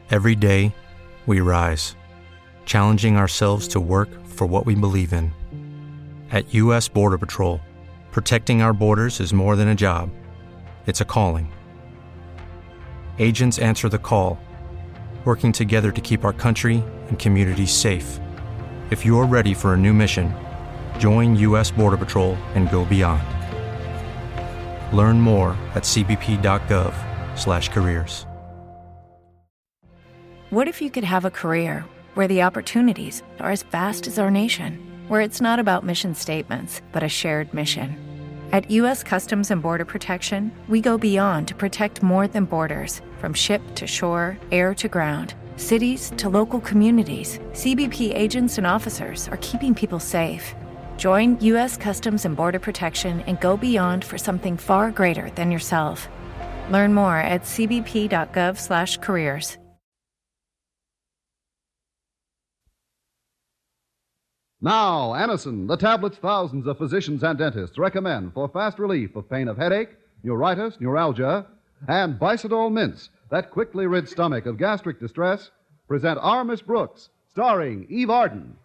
Every day, we rise, challenging ourselves to work for what we believe in. At U.S. Border Patrol, protecting our borders is more than a job. It's a calling. Agents answer the call, working together to keep our country and communities safe. If you're ready for a new mission, join U.S. Border Patrol and go beyond. Learn more at cbp.gov/careers. What if you could have a career where the opportunities are as vast as our nation, where it's not about mission statements, but a shared mission? At U.S. Customs and Border Protection, we go beyond to protect more than borders. From ship to shore, air to ground, cities to local communities, CBP agents and officers are keeping people safe. Join U.S. Customs and Border Protection and go beyond for something far greater than yourself. Learn more at cbp.gov/careers. Now, Anacin, the tablets thousands of physicians and dentists recommend for fast relief of pain of headache, neuritis, neuralgia, and Bicidol mints that quickly rid stomach of gastric distress, present Our Miss Brooks, starring Eve Arden.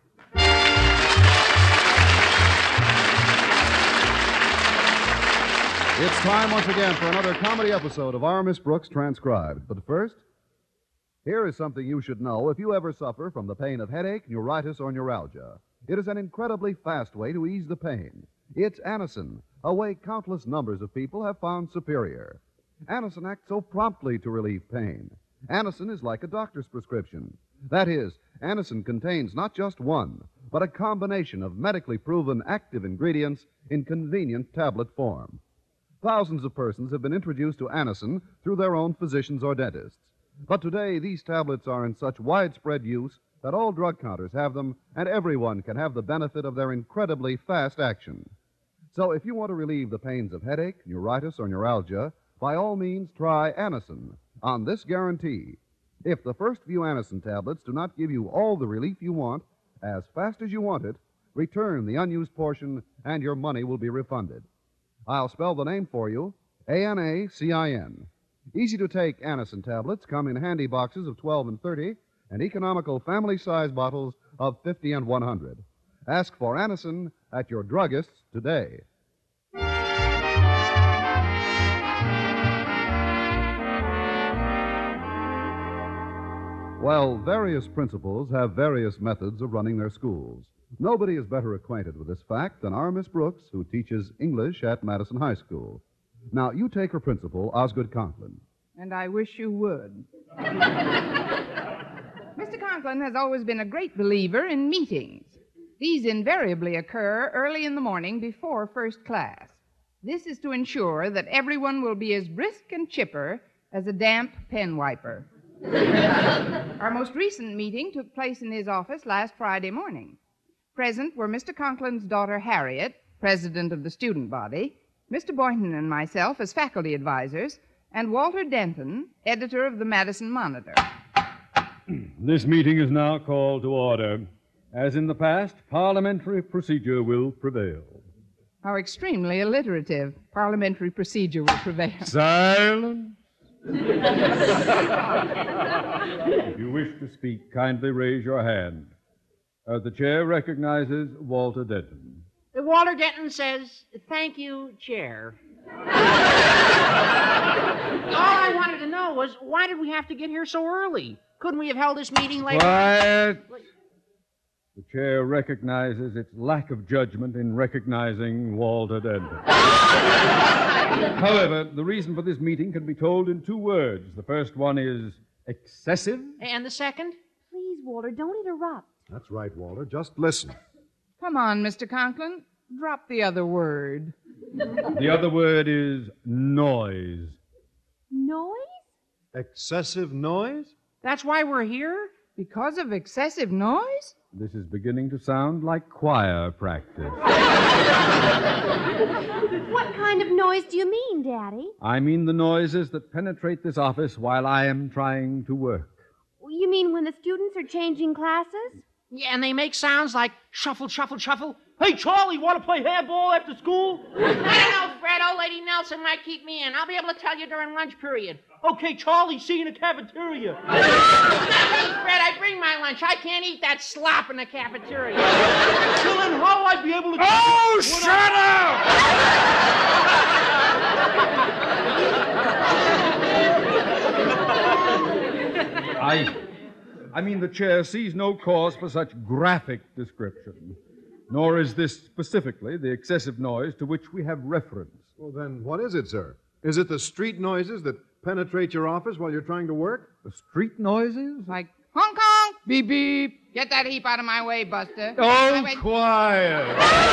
It's time once again for another comedy episode of Our Miss Brooks Transcribed. But first, here is something you should know if you ever suffer from the pain of headache, neuritis, or neuralgia. It is an incredibly fast way to ease the pain. It's Anacin, a way countless numbers of people have found superior. Anacin acts so promptly to relieve pain. Anacin is like a doctor's prescription. That is, Anacin contains not just one, but a combination of medically proven active ingredients in convenient tablet form. Thousands of persons have been introduced to Anacin through their own physicians or dentists. But today, these tablets are in such widespread use that all drug counters have them, and everyone can have the benefit of their incredibly fast action. So if you want to relieve the pains of headache, neuritis, or neuralgia, by all means try Anacin on this guarantee. If the first few Anacin tablets do not give you all the relief you want, as fast as you want it, return the unused portion and your money will be refunded. I'll spell the name for you, Anacin. Easy-to-take Anacin tablets come in handy boxes of 12 and 30, and economical family-size bottles of 50 and 100. Ask for Anacin at your druggist's today. Well, various principals have various methods of running their schools. Nobody is better acquainted with this fact than our Miss Brooks, who teaches English at Madison High School. Now, you take her principal, Osgood Conklin. And I wish you would. Mr. Conklin has always been a great believer in meetings. These invariably occur early in the morning before first class. This is to ensure that everyone will be as brisk and chipper as a damp pen wiper. Our most recent meeting took place in his office last Friday morning. Present were Mr. Conklin's daughter, Harriet, president of the student body, Mr. Boynton and myself as faculty advisors, and Walter Denton, editor of the Madison Monitor. This meeting is now called to order. As in the past, parliamentary procedure will prevail. How extremely alliterative. Parliamentary procedure will prevail. Silence. If you wish to speak, kindly raise your hand. The chair recognizes Walter Denton. Walter Denton says, "Thank you, Chair." All I wanted to know was, why did we have to get here so early? Couldn't we have held this meeting later? Quiet. The chair recognizes its lack of judgment in recognizing Walter Denton. However, the reason for this meeting can be told in 2 words. The first one is excessive. And the second? Please, Walter, don't interrupt. That's right, Walter. Just listen. Come on, Mr. Conklin. Drop the other word. The other word is noise. Noise? Excessive noise? That's why we're here? Because of excessive noise? This is beginning to sound like choir practice. What kind of noise do you mean, Daddy? I mean the noises that penetrate this office while I am trying to work. You mean when the students are changing classes? Yeah, and they make sounds like shuffle, shuffle, shuffle. Hey, Charlie, want to play handball after school? I don't know, Fred. Old Lady Nelson might keep me in. I'll be able to tell you during lunch period. Okay, Charlie, see you in the cafeteria. Hey, Fred, I bring my lunch. I can't eat that slop in the cafeteria. Well, then how I'd be able to... Oh, shut I mean, the chair sees no cause for such graphic description, nor is this specifically the excessive noise to which we have reference. Well, then what is it, sir? Is it the street noises that penetrate your office while you're trying to work? The street noises? Like honk honk, beep beep. Get that heap out of my way, Buster. Oh, quiet.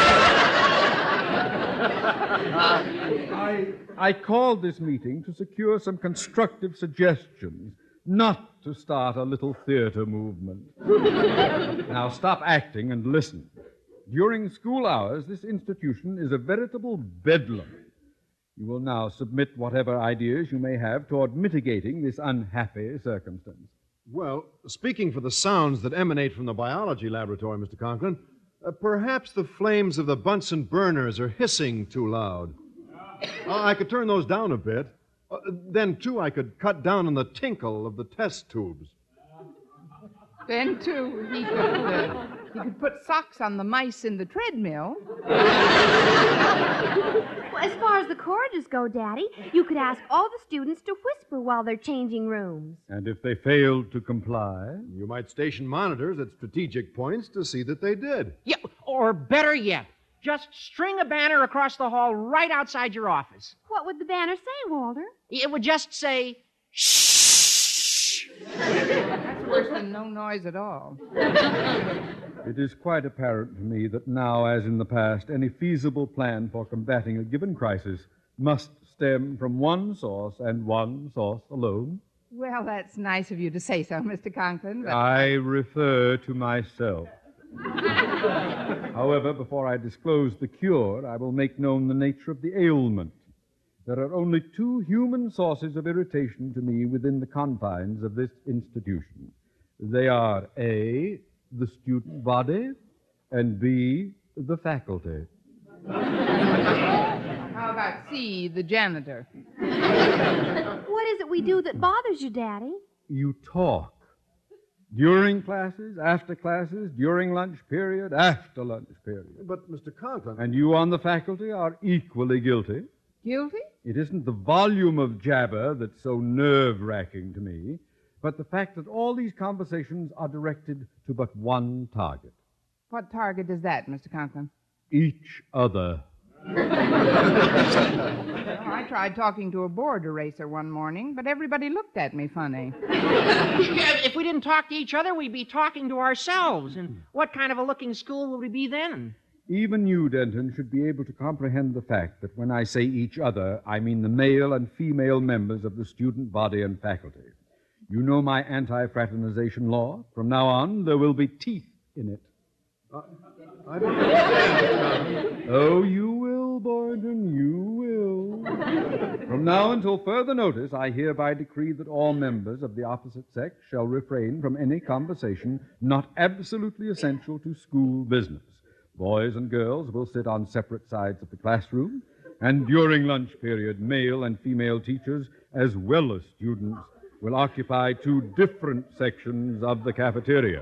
I called this meeting to secure some constructive suggestions, not to start a little theater movement. Now stop acting and listen. During school hours, this institution is a veritable bedlam. You will now submit whatever ideas you may have toward mitigating this unhappy circumstance. Well, speaking for the sounds that emanate from the biology laboratory, Mr. Conklin, perhaps the flames of the Bunsen burners are hissing too loud. I could turn those down a bit. Then, too, I could cut down on the tinkle of the test tubes. Then, too, he could put socks on the mice in the treadmill. Well, as far as the corridors go, Daddy, you could ask all the students to whisper while they're changing rooms. And if they failed to comply? You might station monitors at strategic points to see that they did. Yeah, or better yet, just string a banner across the hall right outside your office. What would the banner say, Walter? It would just say, shh. That's worse than no noise at all. It is quite apparent to me that now, as in the past, any feasible plan for combating a given crisis must stem from one source and one source alone. Well, that's nice of you to say so, Mr. Conklin, but... I refer to myself. However, before I disclose the cure, I will make known the nature of the ailment. There are only two human sources of irritation to me within the confines of this institution. They are A, the student body, and B, the faculty. How about C, the janitor? What is it we do that bothers you, Daddy? You talk. During classes, after classes, during lunch period, after lunch period. But, Mr. Conklin... And you on the faculty are equally guilty. Guilty? It isn't the volume of jabber that's so nerve-wracking to me, but the fact that all these conversations are directed to but one target. What target is that, Mr. Conklin? Each other. Well, I tried talking to a board eraser one morning, but everybody looked at me funny. If we didn't talk to each other, we'd be talking to ourselves. And what kind of a looking school would we be then? Even you, Denton, should be able to comprehend the fact that when I say each other, I mean the male and female members of the student body and faculty. You know my anti-fraternization law. From now on, there will be teeth in it. I don't understand. Oh, you will, Boynton, you will. From now until further notice, I hereby decree that all members of the opposite sex shall refrain from any conversation not absolutely essential to school business. Boys and girls will sit on separate sides of the classroom, and during lunch period, male and female teachers, as well as students, will occupy two different sections of the cafeteria.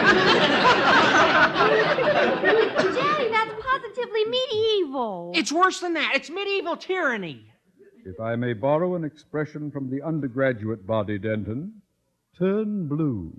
Daddy, that's positively medieval. It's worse than that. It's medieval tyranny. If I may borrow an expression from the undergraduate body, Denton, turn blue.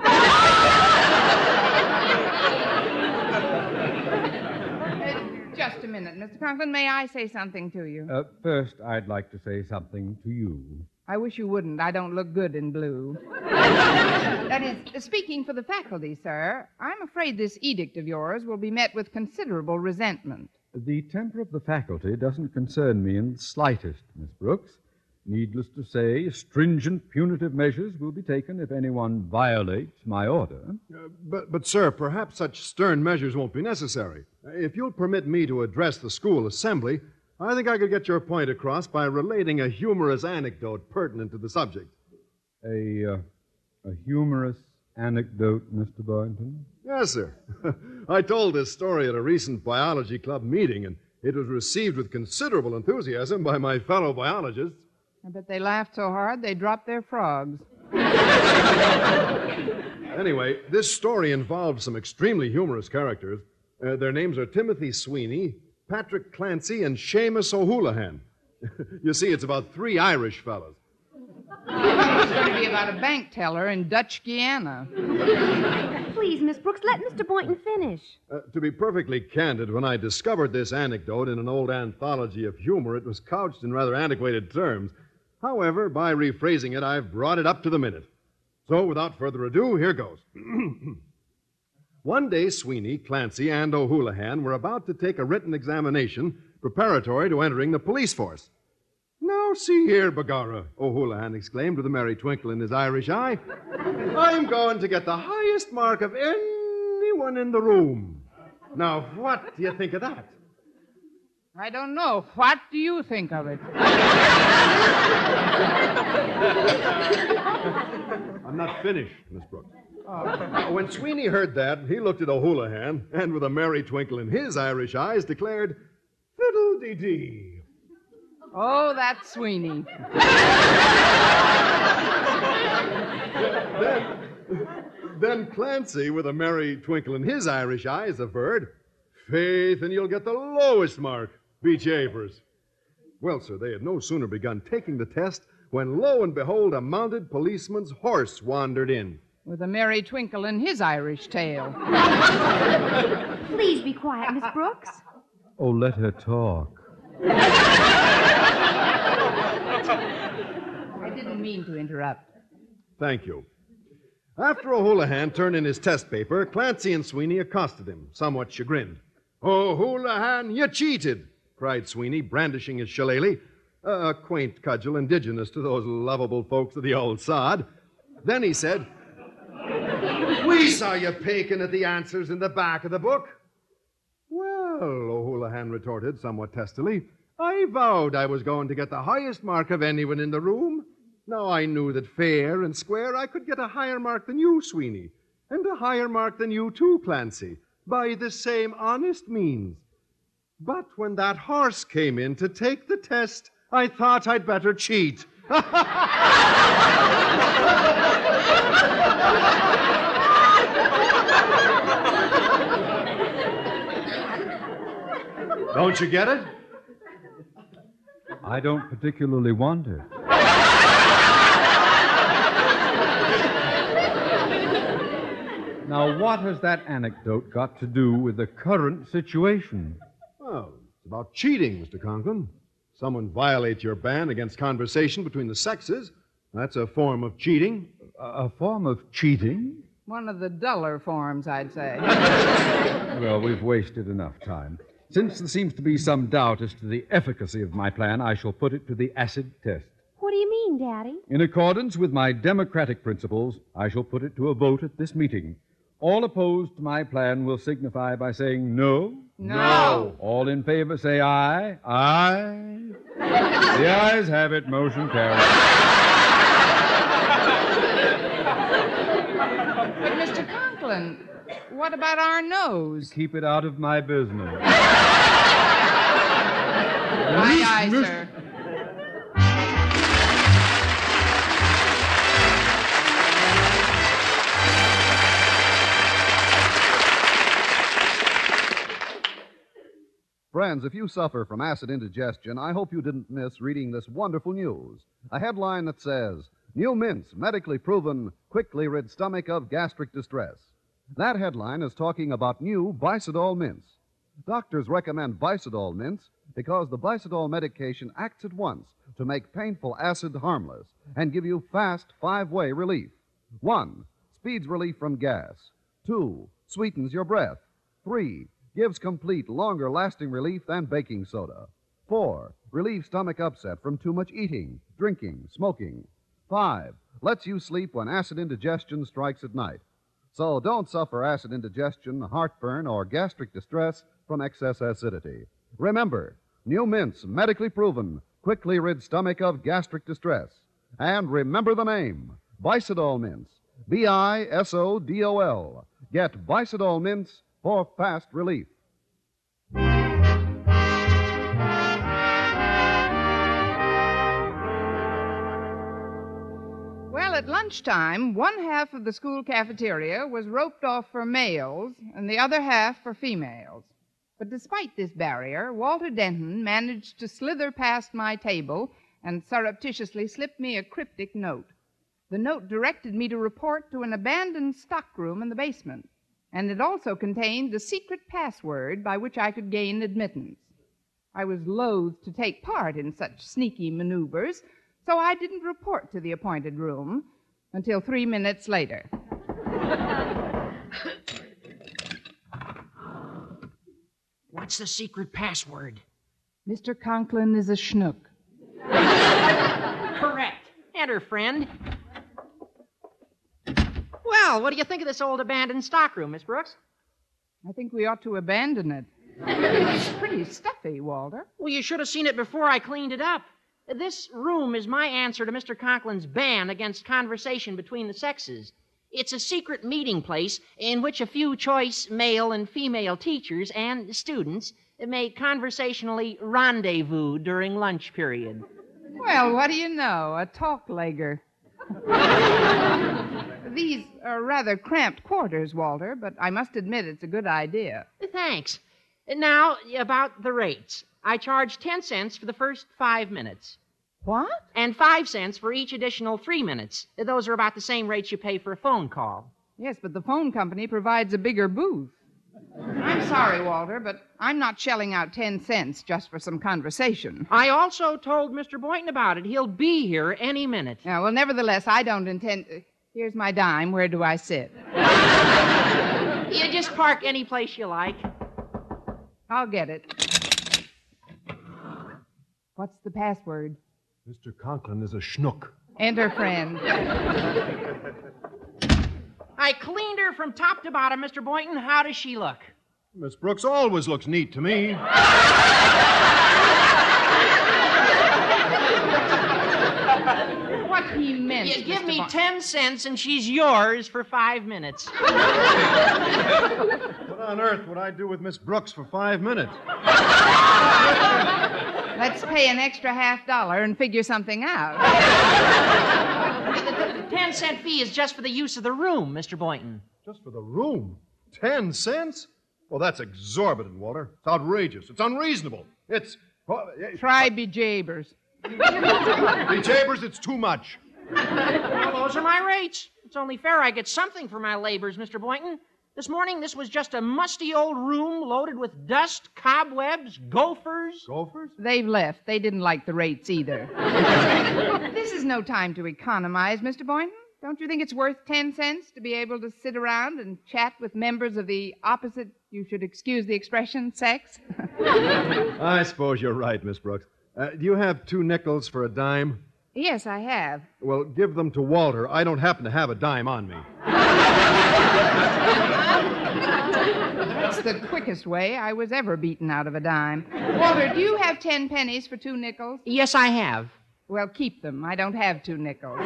Just a minute, Mr. Conklin. May I say something to you? First, I'd like to say something to you. I wish you wouldn't. I don't look good in blue. That is, speaking for the faculty, sir, I'm afraid this edict of yours will be met with considerable resentment. The temper of the faculty doesn't concern me in the slightest, Miss Brooks. Needless to say, stringent punitive measures will be taken if anyone violates my order. But, sir, perhaps such stern measures won't be necessary. If you'll permit me to address the school assembly, I think I could get your point across by relating a humorous anecdote pertinent to the subject. A humorous anecdote, Mr. Boynton? Yes, sir. I told this story at a recent biology club meeting, and it was received with considerable enthusiasm by my fellow biologists. I bet they laughed so hard they dropped their frogs. Anyway, this story involved some extremely humorous characters. Their names are Timothy Sweeney, Patrick Clancy, and Seamus O'Houlihan. You see, it's about 3 Irish fellas. It's going to be about a bank teller in Dutch Guiana. Please, Miss Brooks, let Mr. Boynton finish. To be perfectly candid, when I discovered this anecdote in an old anthology of humor, it was couched in rather antiquated terms. However, by rephrasing it, I've brought it up to the minute. So, without further ado, here goes. One day, Sweeney, Clancy, and O'Houlihan were about to take a written examination preparatory to entering the police force. Now, see here, Begorra, O'Houlihan exclaimed with a merry twinkle in his Irish eye. I'm going to get the highest mark of anyone in the room. Now, what do you think of that? I don't know. What do you think of it? I'm not finished, Miss Brooks. When Sweeney heard that, he looked at O'Houlihan and, with a merry twinkle in his Irish eyes, declared, Fiddle-dee-dee. Oh, that's Sweeney. Then Clancy, with a merry twinkle in his Irish eyes, averred, Faith, and you'll get the lowest mark. Be japers. Well, sir, they had no sooner begun taking the test when, lo and behold, a mounted policeman's horse wandered in. With a merry twinkle in his Irish tail. Please be quiet, Miss Brooks. Oh, let her talk. I didn't mean to interrupt. Thank you. After O'Houlihan turned in his test paper, Clancy and Sweeney accosted him, somewhat chagrined. O'Houlihan, you cheated, cried Sweeney, brandishing his shillelagh, a quaint cudgel indigenous to those lovable folks of the old sod. Then he said, We saw you peeking at the answers in the back of the book. Well, O'Houlihan retorted somewhat testily, I vowed I was going to get the highest mark of anyone in the room. Now, I knew that fair and square I could get a higher mark than you, Sweeney, and a higher mark than you, too, Clancy, by the same honest means. But when that horse came in to take the test, I thought I'd better cheat. Don't you get it? I don't particularly want it. Now, what has that anecdote got to do with the current situation? Well, it's about cheating, Mr. Conklin. Someone violates your ban against conversation between the sexes. That's a form of cheating. A form of cheating? One of the duller forms, I'd say. Well, we've wasted enough time. Since there seems to be some doubt as to the efficacy of my plan, I shall put it to the acid test. What do you mean, Daddy? In accordance with my democratic principles, I shall put it to a vote at this meeting. All opposed to my plan will signify by saying no. No. All in favor say aye. Aye. The ayes have it. Motion carried. But, Mr. Conklin, what about our nose? Keep it out of my business. Aye, aye, sir. Friends, if you suffer from acid indigestion, I hope you didn't miss reading this wonderful news. A headline that says, New mints, medically proven, quickly rid stomach of gastric distress. That headline is talking about new Bicidol mints. Doctors recommend Bicidol mints because the Bicidol medication acts at once to make painful acid harmless and give you fast 5-way relief. 1. Speeds relief from gas. 2. Sweetens your breath. 3. Gives complete, longer-lasting relief than baking soda. 4. Relieves stomach upset from too much eating, drinking, smoking. 5. Lets you sleep when acid indigestion strikes at night. So don't suffer acid indigestion, heartburn, or gastric distress from excess acidity. Remember, new mints, medically proven, quickly rid stomach of gastric distress. And remember the name, Bicidol mints. Bisodol. Get Bisodol mints for fast relief. Well, at lunchtime, one half of the school cafeteria was roped off for males and the other half for females. But despite this barrier, Walter Denton managed to slither past my table and surreptitiously slipped me a cryptic note. The note directed me to report to an abandoned stockroom in the basement, and it also contained the secret password by which I could gain admittance. I was loath to take part in such sneaky maneuvers, so I didn't report to the appointed room until 3 minutes later. What's the secret password? Mr. Conklin is a schnook. Correct. Enter, friend. Well, what do you think of this old abandoned stockroom, Miss Brooks? I think we ought to abandon it. It's pretty stuffy, Walter. Well, you should have seen it before I cleaned it up. This room is my answer to Mr. Conklin's ban against conversation between the sexes. It's a secret meeting place in which a few choice male and female teachers and students may conversationally rendezvous during lunch period. Well, what do you know? A talk-legger. These are rather cramped quarters, Walter, but I must admit it's a good idea. Thanks. Now, about the rates. I charge 10 cents for the first 5 minutes. What? And 5 cents for each additional 3 minutes. Those are about the same rates you pay for a phone call. Yes, but the phone company provides a bigger booth. I'm sorry, Walter, but I'm not shelling out 10 cents just for some conversation. I also told Mr. Boynton about it. He'll be here any minute. Yeah, well, nevertheless, I don't intend... Here's my dime. Where do I sit? You just park any place you like. I'll get it. What's the password? Mr. Conklin is a schnook. Enter, friend. I cleaned her from top to bottom, Mr. Boynton. How does she look? Miss Brooks always looks neat to me. What he meant, You give Mr. me Boynton. 10 cents and she's yours for 5 minutes. What on earth would I do with Miss Brooks for 5 minutes? Let's pay an extra $50 and figure something out. The 10-cent fee is just for the use of the room, Mr. Boynton. Just for the room? 10 cents? Well, that's exorbitant, Walter. It's outrageous. It's unreasonable. It's... Try bejabers. Bejabers, it's too much. Well, those are my rates. It's only fair I get something for my labors, Mr. Boynton. This morning, this was just a musty old room loaded with dust, cobwebs, gophers. Gophers? They've left. They didn't like the rates either. This is no time to economize, Mr. Boynton. Don't you think it's worth 10 cents to be able to sit around and chat with members of the opposite, you should excuse the expression, sex? I suppose you're right, Miss Brooks. Do you have 2 nickels for a dime? Yes, I have. Well, give them to Walter. I don't happen to have a dime on me. That's the quickest way I was ever beaten out of a dime. Walter, do you have 10 pennies for 2 nickels? Yes, I have. Well, keep them. I don't have 2 nickels.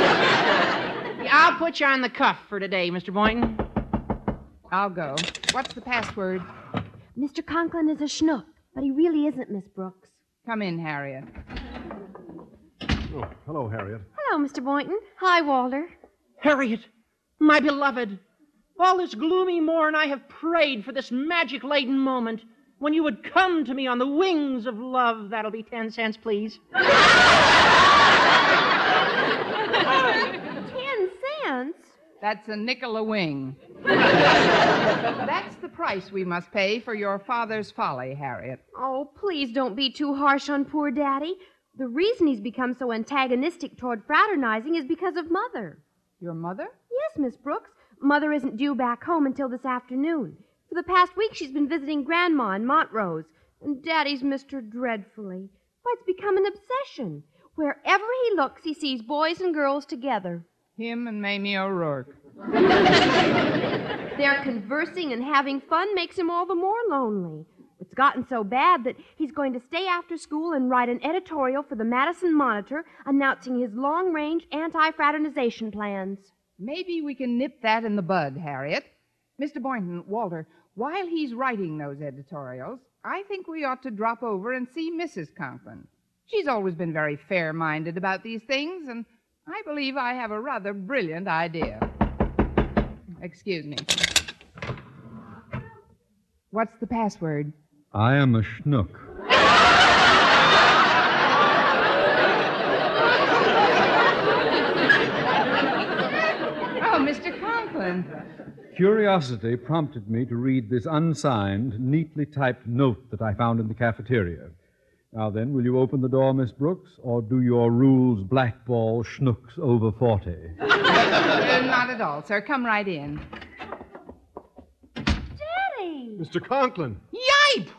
I'll put you on the cuff for today, Mr. Boynton. I'll go. What's the password? Mr. Conklin is a schnook, but he really isn't, Miss Brooks. Come in, Harriet. Oh, hello, Harriet. Hello, Mr. Boynton. Hi, Walter. Harriet, my beloved, all this gloomy morn I have prayed for this magic-laden moment when you would come to me on the wings of love. That'll be 10 cents, please. 10 cents? That's a nickel a wing. That's the price we must pay for your father's folly, Harriet. Oh, please don't be too harsh on poor Daddy. The reason he's become so antagonistic toward fraternizing is because of Mother. Your mother? Yes, Miss Brooks. Mother isn't due back home until this afternoon. For the past week, she's been visiting Grandma in Montrose, and Daddy's missed her dreadfully. Why, it's become an obsession. Wherever he looks, he sees boys and girls together. Him and Mamie O'Rourke. Their conversing and having fun makes him all the more lonely. It's gotten so bad that he's going to stay after school and write an editorial for the Madison Monitor announcing his long-range anti-fraternization plans. Maybe we can nip that in the bud, Harriet. Mr. Boynton, Walter, while he's writing those editorials, I think we ought to drop over and see Mrs. Conklin. She's always been very fair-minded about these things, and I believe I have a rather brilliant idea. Excuse me. What's the password? I am a schnook. Oh, Mr. Conklin. Curiosity prompted me to read this unsigned, neatly typed note that I found in the cafeteria. Now then, will you open the door, Miss Brooks, or do your rules blackball schnooks over 40? Not at all, sir. Come right in. Daddy! Mr. Conklin. Yipe!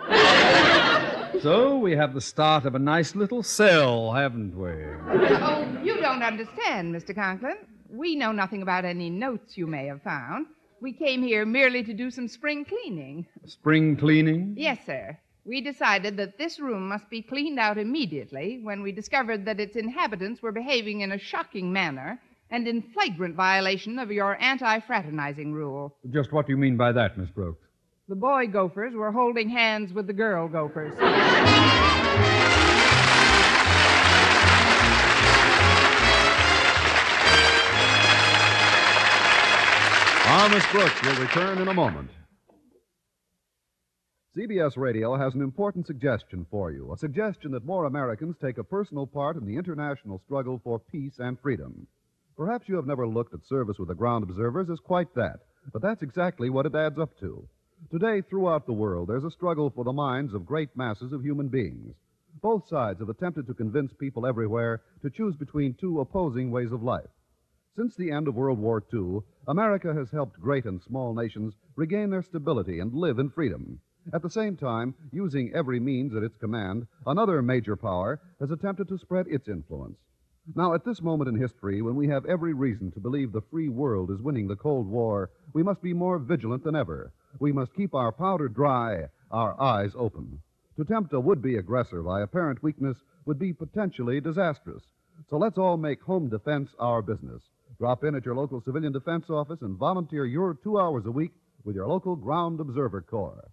So we have the start of a nice little sell, haven't we? Oh, you don't understand, Mr. Conklin. We know nothing about any notes you may have found. We came here merely to do some spring cleaning. Spring cleaning? Yes, sir. We decided that this room must be cleaned out immediately when we discovered that its inhabitants were behaving in a shocking manner and in flagrant violation of your anti-fraternizing rule. Just what do you mean by that, Miss Brooks? The boy gophers were holding hands with the girl gophers. Our Miss Brooks will return in a moment. CBS Radio has an important suggestion for you, a suggestion that more Americans take a personal part in the international struggle for peace and freedom. Perhaps you have never looked at service with the ground observers as quite that, but that's exactly what it adds up to. Today, throughout the world, there's a struggle for the minds of great masses of human beings. Both sides have attempted to convince people everywhere to choose between two opposing ways of life. Since the end of World War II, America has helped great and small nations regain their stability and live in freedom. At the same time, using every means at its command, another major power has attempted to spread its influence. Now, at this moment in history, when we have every reason to believe the free world is winning the Cold War, we must be more vigilant than ever. We must keep our powder dry, our eyes open. To tempt a would-be aggressor by apparent weakness would be potentially disastrous. So let's all make home defense our business. Drop in at your local civilian defense office and volunteer your 2 hours a week with your local Ground Observer Corps.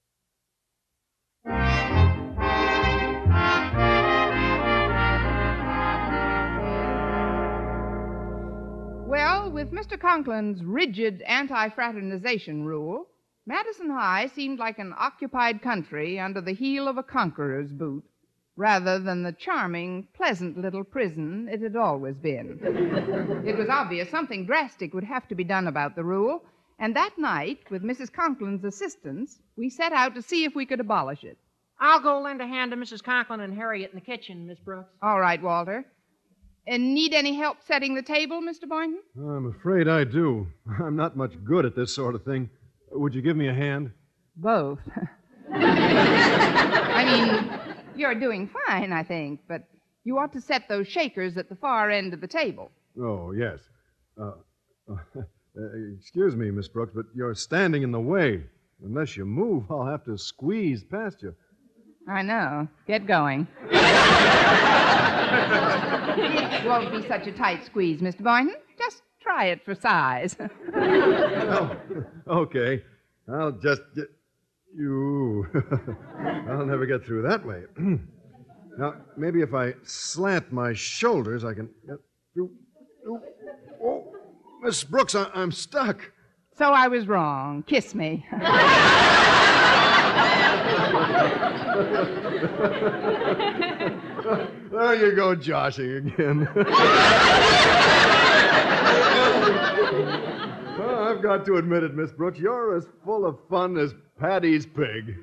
Well, with Mr. Conklin's rigid anti-fraternization rule, Madison High seemed like an occupied country under the heel of a conqueror's boot, rather than the charming, pleasant little prison it had always been. It was obvious something drastic would have to be done about the rule, and that night, with Mrs. Conklin's assistance, we set out to see if we could abolish it. I'll go lend a hand to Mrs. Conklin and Harriet in the kitchen, Miss Brooks. All right, Walter. And need any help setting the table, Mr. Boynton? I'm afraid I do. I'm not much good at this sort of thing. Would you give me a hand? Both. I mean, you're doing fine, I think, but you ought to set those shakers at the far end of the table. Oh, yes. Excuse me, Miss Brooks, but you're standing in the way. Unless you move, I'll have to squeeze past you. I know. Get going. It won't be such a tight squeeze, Mr. Boynton. Just try it for size. Oh, okay. I'll just get you. I'll never get through that way. Now, maybe if I slant my shoulders, I can get through. Oh, Miss Brooks, I'm stuck. So I was wrong. Kiss me. There you go, joshing again. Well, I've got to admit it, Miss Brooks. You're as full of fun as Paddy's pig.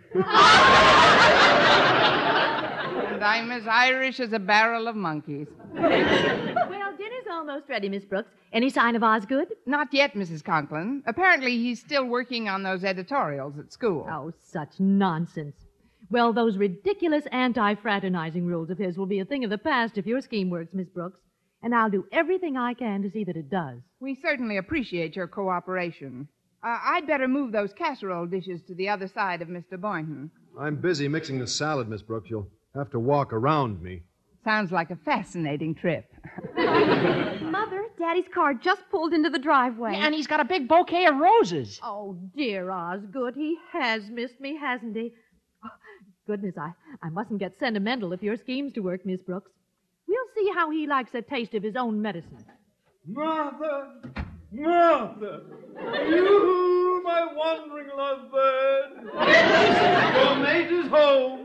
And I'm as Irish as a barrel of monkeys. Well, dinner's almost ready, Miss Brooks. Any sign of Osgood? Not yet, Mrs. Conklin. Apparently, he's still working on those editorials at school. Oh, such nonsense. Well, those ridiculous anti-fraternizing rules of his will be a thing of the past if your scheme works, Miss Brooks. And I'll do everything I can to see that it does. We certainly appreciate your cooperation. I'd better move those casserole dishes to the other side of Mr. Boynton. I'm busy mixing the salad, Miss Brooks. You'll have to walk around me. Sounds like a fascinating trip. Mother, Daddy's car just pulled into the driveway. Yeah, and he's got a big bouquet of roses. Oh, dear Osgood, he has missed me, hasn't he? Oh, goodness, I mustn't get sentimental if your scheme's to work, Miss Brooks. We'll see how he likes a taste of his own medicine. Martha! Martha! You, my wandering lovebird! Your mate is home!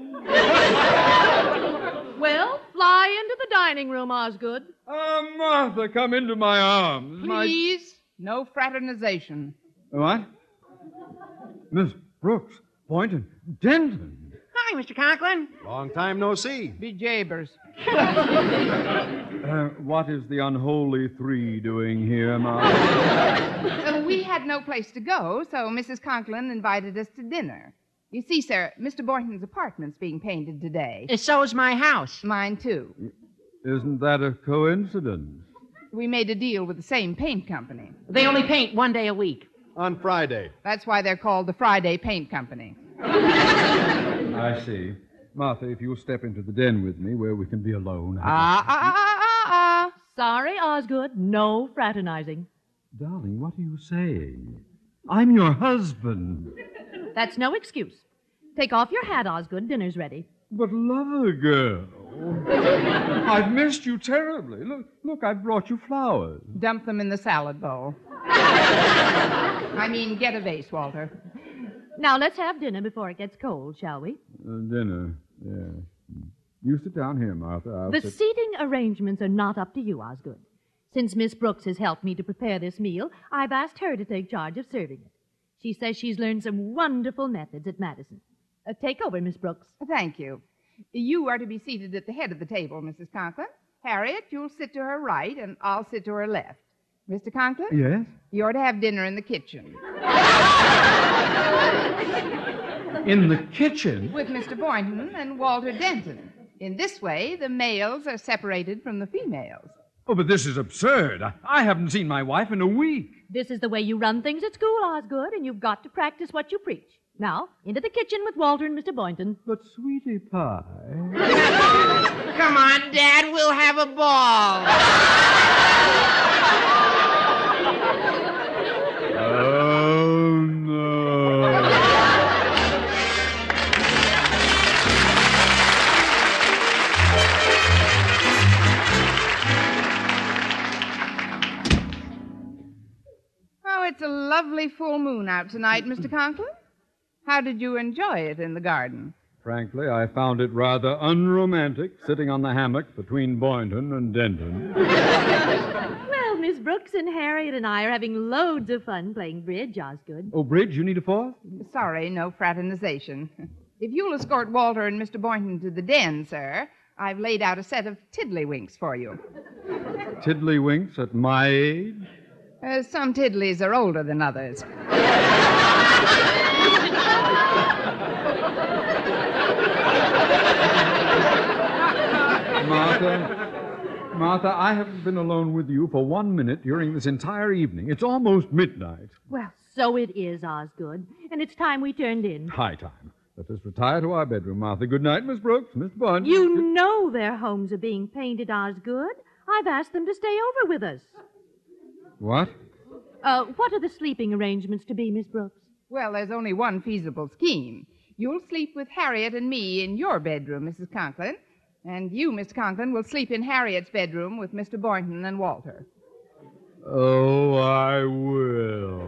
Well, fly into the dining room, Osgood. Martha, come into my arms. Please, no fraternization. What? Miss Brooks, Boynton, Denton. Hi, Mr. Conklin. Long time no see. Be jabers. What is the unholy three doing here, Martha? We had no place to go, so Mrs. Conklin invited us to dinner. You see, sir, Mr. Boynton's apartment's being painted today. So is my house. Mine, too. Isn't that a coincidence? We made a deal with the same paint company. They only paint one day a week. On Friday. That's why they're called the Friday Paint Company. I see. Martha, if you'll step into the den with me where we can be alone. Sorry, Osgood, no fraternizing. Darling, what are you saying? I'm your husband. That's no excuse. Take off your hat, Osgood. Dinner's ready. But, lover girl, I've missed you terribly. Look, I've brought you flowers. Dump them in the salad bowl. I mean, get a vase, Walter. Now, let's have dinner before it gets cold, shall we? Dinner, yes. You sit down here, Martha. The seating arrangements are not up to you, Osgood. Since Miss Brooks has helped me to prepare this meal, I've asked her to take charge of serving it. She says she's learned some wonderful methods at Madison. Take over, Miss Brooks. Thank you. You are to be seated at the head of the table, Mrs. Conklin. Harriet, you'll sit to her right, and I'll sit to her left. Mr. Conklin? Yes? You're to have dinner in the kitchen. In the kitchen? With Mr. Boynton and Walter Denton. In this way, the males are separated from the females. Oh, but this is absurd. I haven't seen my wife in a week. This is the way you run things at school, Osgood, and you've got to practice what you preach. Now, into the kitchen with Walter and Mr. Boynton. But, sweetie pie... Come on, Dad, we'll have a ball. Oh, no. Oh, it's a lovely full moon out tonight, Mr. Conklin. How did you enjoy it in the garden? Frankly, I found it rather unromantic sitting on the hammock between Boynton and Denton. Well, Miss Brooks and Harriet and I are having loads of fun playing bridge, Osgood. Oh, bridge, you need a fourth? Sorry, no fraternization. If you'll escort Walter and Mr. Boynton to the den, sir, I've laid out a set of tiddlywinks for you. Tiddlywinks at my age? Some tiddlies are older than others. Martha, I haven't been alone with you for 1 minute during this entire evening. It's almost midnight. Well, so it is, Osgood. And it's time we turned in. High time. Let us retire to our bedroom, Martha. Good night, Miss Brooks, Miss Boynton. You know their homes are being painted, Osgood. I've asked them to stay over with us. What? What are the sleeping arrangements to be, Miss Brooks? Well, there's only one feasible scheme. You'll sleep with Harriet and me in your bedroom, Mrs. Conklin. And you, Mr. Conklin, will sleep in Harriet's bedroom with Mr. Boynton and Walter. Oh, I will.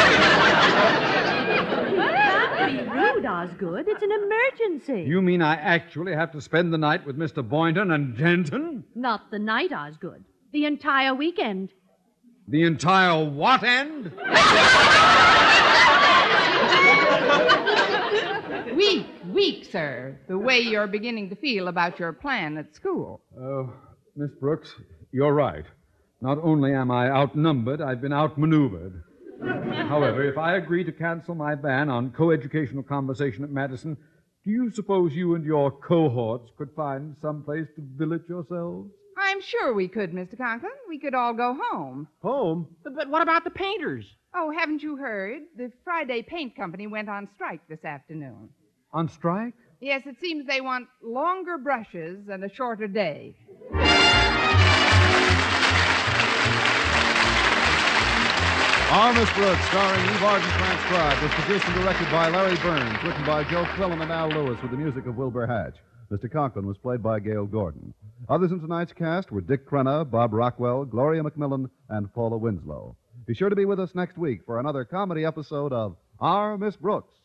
Not be rude, Osgood. It's an emergency. You mean I actually have to spend the night with Mr. Boynton and Denton? Not the night, Osgood. The entire weekend. The entire what end? Weak, sir. The way you're beginning to feel about your plan at school. Oh, Miss Brooks, you're right. Not only am I outnumbered, I've been outmaneuvered. However, if I agree to cancel my ban on coeducational conversation at Madison, do you suppose you and your cohorts could find some place to billet yourselves? I'm sure we could, Mr. Conklin. We could all go home. Home? But what about the painters? Oh, haven't you heard? The Friday Paint Company went on strike this afternoon. On strike? Yes, it seems they want longer brushes and a shorter day. Our Miss Brooks, starring Eve Arden, transcribed, was produced and directed by Larry Burns, written by Joe Quillen and Al Lewis, with the music of Wilbur Hatch. Mr. Conklin was played by Gail Gordon. Others in tonight's cast were Dick Crenna, Bob Rockwell, Gloria McMillan, and Paula Winslow. Be sure to be with us next week for another comedy episode of Our Miss Brooks.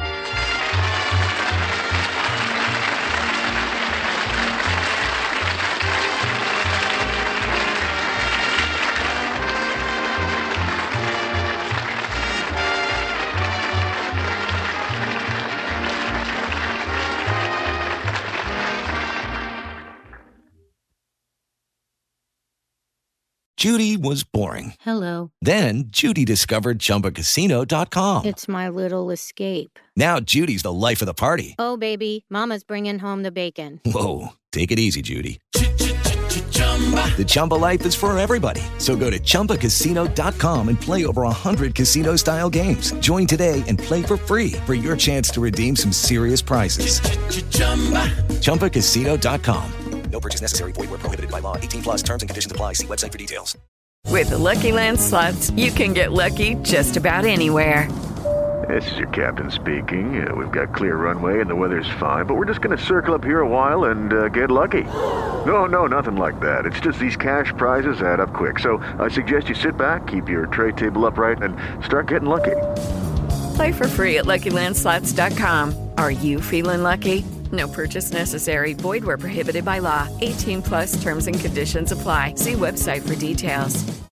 Judy was boring. Hello. Then Judy discovered ChumbaCasino.com. It's my little escape. Now Judy's the life of the party. Oh, baby, mama's bringing home the bacon. Whoa, take it easy, Judy. The Chumba life is for everybody. So go to ChumbaCasino.com and play over 100 casino-style games. Join today and play for free for your chance to redeem some serious prizes. ChumbaCasino.com. No purchase necessary. Void where prohibited by law. 18 plus terms and conditions apply. See website for details. With the Lucky Land Slots, you can get lucky just about anywhere. This is your captain speaking. We've got clear runway and the weather's fine, but we're just going to circle up here a while and get lucky. No, nothing like that. It's just these cash prizes add up quick. So I suggest you sit back, keep your tray table upright, and start getting lucky. Play for free at LuckyLandSlots.com. Are you feeling lucky? No purchase necessary. Void where prohibited by law. 18 plus terms and conditions apply. See website for details.